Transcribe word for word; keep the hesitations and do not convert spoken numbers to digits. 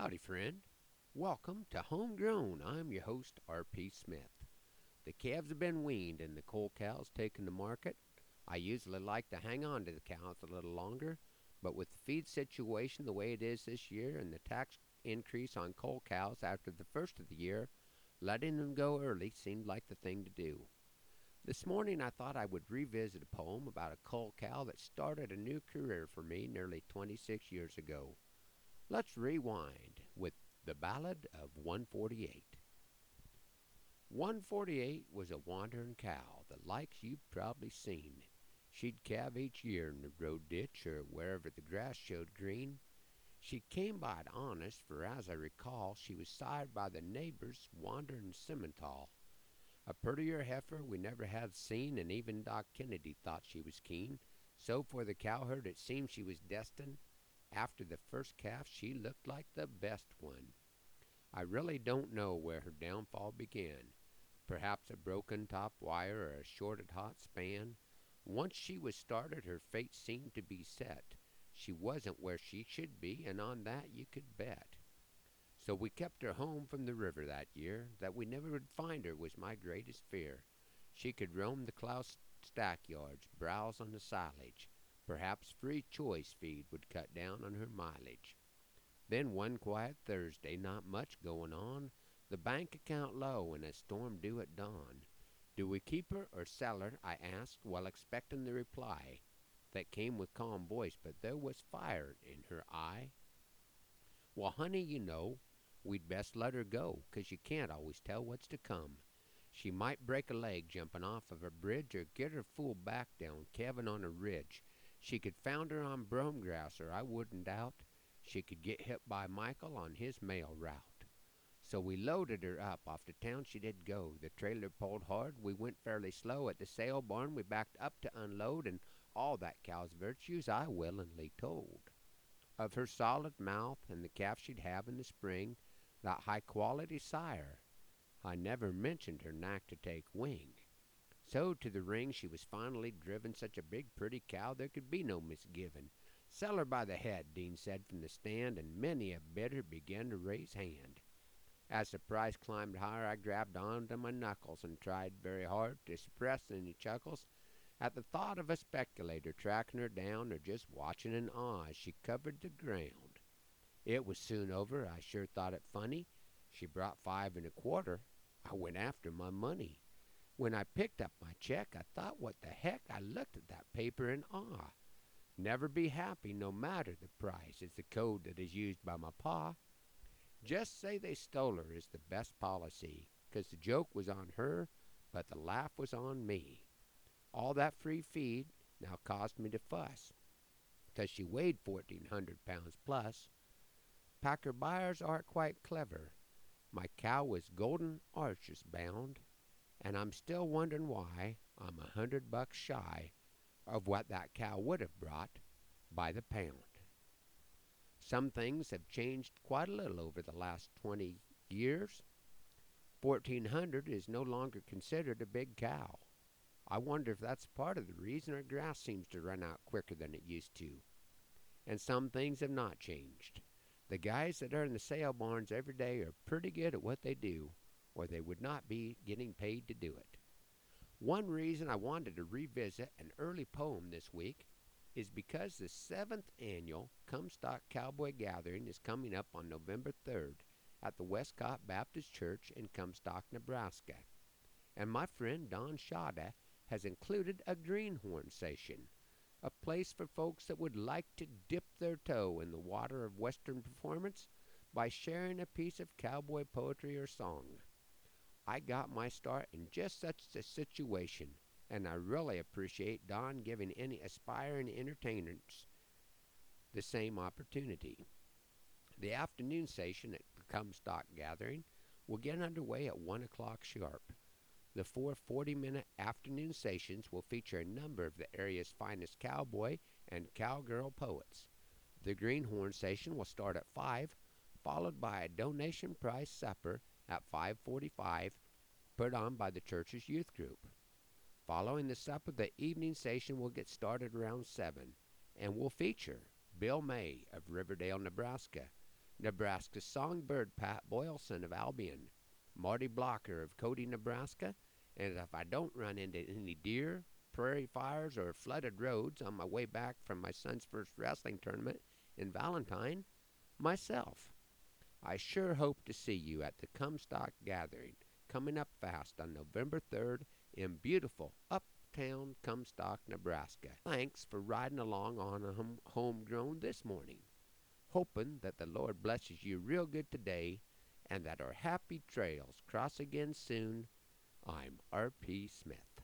Howdy, friend. Welcome to Homegrown. I'm your host, R P. Smith. The calves have been weaned and the coal cows taken to market. I usually like to hang on to the cows a little longer, but with the feed situation the way it is this year and the tax increase on coal cows after the first of the year, letting them go early seemed like the thing to do. This morning I thought I would revisit a poem about a coal cow that started a new career for me nearly twenty-six years ago. Let's rewind with the Ballad of one forty-eight. one forty-eight was a wanderin' cow, the likes you've probably seen. She'd calve each year in the road ditch or wherever the grass showed green. She came by it honest, for as I recall, she was sired by the neighbors' wanderin' Simmental. A purtier heifer we never had seen, and even Doc Kennedy thought she was keen. So for the cowherd it seemed she was destined. After the first calf she looked like the best one. I really don't know where her downfall began. Perhaps a broken top wire or a shorted hot span. Once she was started her fate seemed to be set. She wasn't where she should be, and on that you could bet. So we kept her home from the river that year. That we never would find her was my greatest fear. She could roam the Klaus stackyards, browse on the silage. Perhaps free choice feed would cut down on her mileage. Then one quiet Thursday, not much going on, the bank account low and a storm due at dawn. Do we keep her or sell her? I asked, while expecting the reply that came with calm voice, but there was fire in her eye. Well, honey, you know, we'd best let her go, 'cause you can't always tell what's to come. She might break a leg jumping off of a bridge or get her fool back down calving on a ridge. She could founder on brome grass, or I wouldn't doubt she could get hit by Michael on his mail route. So we loaded her up. Off to town she did go. The trailer pulled hard. We went fairly slow. At the sale barn we backed up to unload, and all that cow's virtues I willingly told. Of her solid mouth and the calf she'd have in the spring, that high-quality sire. I never mentioned her knack to take wing. So to the ring she was finally driven, such a big pretty cow there could be no misgivin'. Sell her by the head, Dean said from the stand, and many a bidder began to raise hand. As the price climbed higher I grabbed onto my knuckles and tried very hard to suppress any chuckles at the thought of a speculator tracking her down or just watching in awe as she covered the ground. It was soon over. I sure thought it funny. She brought five and a quarter. I went after my money. When I picked up my check, I thought, what the heck? I looked at that paper in awe. Never be happy, no matter the price, is the code that is used by my pa. Just say they stole her is the best policy, 'cause the joke was on her, but the laugh was on me. All that free feed now caused me to fuss, 'cause she weighed fourteen hundred pounds plus. Packer buyers are quite clever. My cow was golden arches bound, and I'm still wondering why I'm a hundred bucks shy of what that cow would have brought by the pound. Some things have changed quite a little over the last twenty years. Fourteen hundred is no longer considered a big cow. I wonder if that's part of the reason our grass seems to run out quicker than it used to. And some things have not changed. The guys that are in the sale barns every day are pretty good at what they do, or they would not be getting paid to do it. One reason I wanted to revisit an early poem this week is because the seventh annual Comstock Cowboy Gathering is coming up on November third at the Westcott Baptist Church in Comstock, Nebraska. And my friend Don Shada has included a greenhorn session, a place for folks that would like to dip their toe in the water of Western performance by sharing a piece of cowboy poetry or song. I got my start in just such a situation, and I really appreciate Don giving any aspiring entertainers the same opportunity. The afternoon session at the Comstock Gathering will get underway at one o'clock sharp. The four forty-minute afternoon sessions will feature a number of the area's finest cowboy and cowgirl poets. The greenhorn session will start at five, followed by a donation prize supper at five forty-five, put on by the church's youth group. Following the supper, the evening session will get started around seven and will feature Bill May of Riverdale, Nebraska, Nebraska Songbird Pat Boylson of Albion, Marty Blocker of Cody, Nebraska, and if I don't run into any deer, prairie fires, or flooded roads on my way back from my son's first wrestling tournament in Valentine, myself. I sure hope to see you at the Comstock Gathering coming up fast on November third in beautiful uptown Comstock, Nebraska. Thanks for riding along on home, Homegrown this morning. Hoping that the Lord blesses you real good today and that our happy trails cross again soon. I'm R P. Smith.